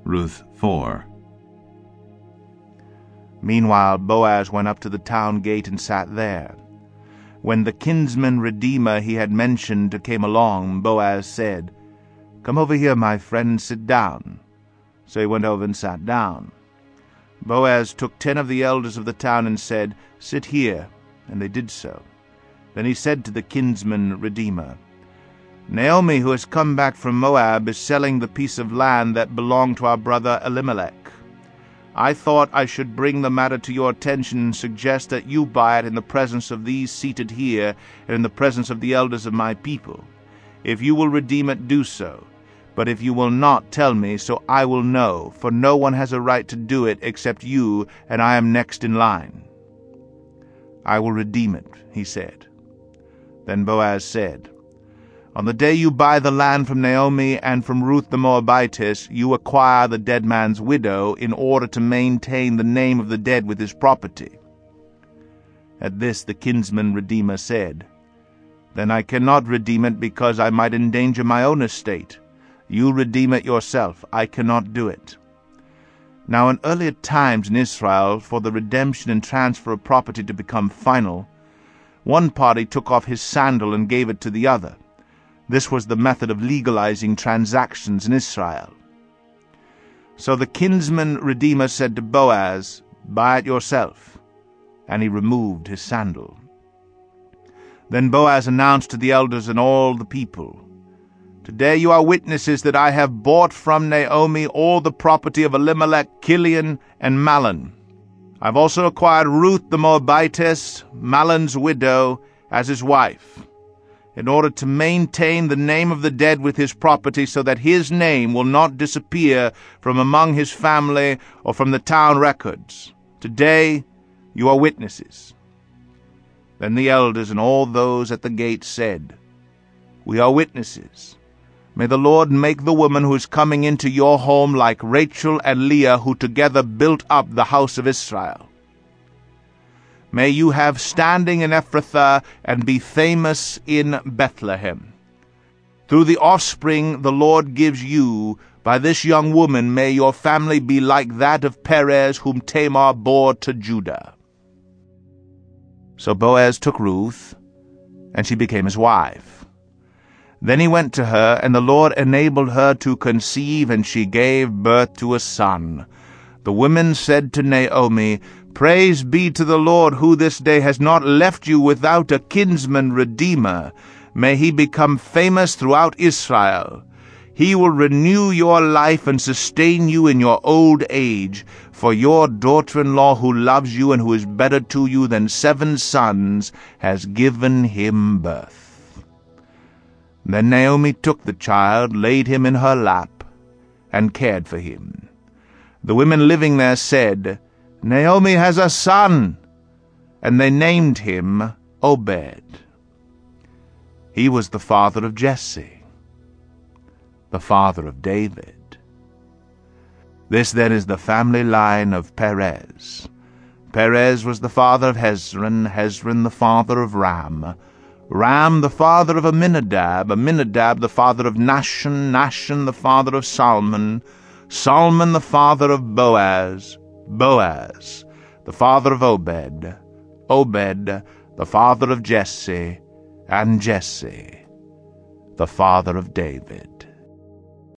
Ruth 4. Meanwhile Boaz went up to the town gate and sat there. When the kinsman redeemer he had mentioned came along, Boaz said, "Come over here, my friend, and sit down." So he went over and sat down. Boaz took 10 of the elders of the town and said, "Sit here," and they did so. Then he said to the kinsman redeemer, "Naomi, who has come back from Moab, is selling the piece of land that belonged to our brother Elimelech. I thought I should bring the matter to your attention and suggest that you buy it in the presence of these seated here and in the presence of the elders of my people. If you will redeem it, do so. But if you will not, tell me, so I will know, for no one has a right to do it except you, and I am next in line." "I will redeem it," he said. Then Boaz said, "On the day you buy the land from Naomi and from Ruth the Moabitess, you acquire the dead man's widow in order to maintain the name of the dead with his property." At this the kinsman redeemer said, "Then I cannot redeem it because I might endanger my own estate. You redeem it yourself. I cannot do it." Now in earlier times in Israel, for the redemption and transfer of property to become final, one party took off his sandal and gave it to the other. This was the method of legalizing transactions in Israel. So the kinsman redeemer said to Boaz, "Buy it yourself." And he removed his sandal. Then Boaz announced to the elders and all the people, "Today you are witnesses that I have bought from Naomi all the property of Elimelech, Kilion, and Mahlon. I have also acquired Ruth the Moabitess, Mahlon's widow, as his wife, in order to maintain the name of the dead with his property, so that his name will not disappear from among his family or from the town records. Today you are witnesses." Then the elders and all those at the gate said, "We are witnesses. May the Lord make the woman who is coming into your home like Rachel and Leah, who together built up the house of Israel. May you have standing in Ephrathah and be famous in Bethlehem. Through the offspring the Lord gives you, by this young woman may your family be like that of Perez, whom Tamar bore to Judah." So Boaz took Ruth, and she became his wife. Then he went to her, and the Lord enabled her to conceive, and she gave birth to a son. The women said to Naomi, "Praise be to the Lord, who this day has not left you without a kinsman redeemer. May he become famous throughout Israel. He will renew your life and sustain you in your old age, for your daughter-in-law, who loves you and who is better to you than 7 sons, has given him birth." Then Naomi took the child, laid him in her lap, and cared for him. The women living there said, "Naomi has a son," and they named him Obed. He was the father of Jesse, the father of David. This then is the family line of Perez. Perez was the father of Hezron, Hezron the father of Ram, Ram the father of Amminadab, Amminadab the father of Nahshon, Nahshon the father of Salmon, Salmon the father of Boaz, Boaz the father of Obed, Obed the father of Jesse, and Jesse the father of David.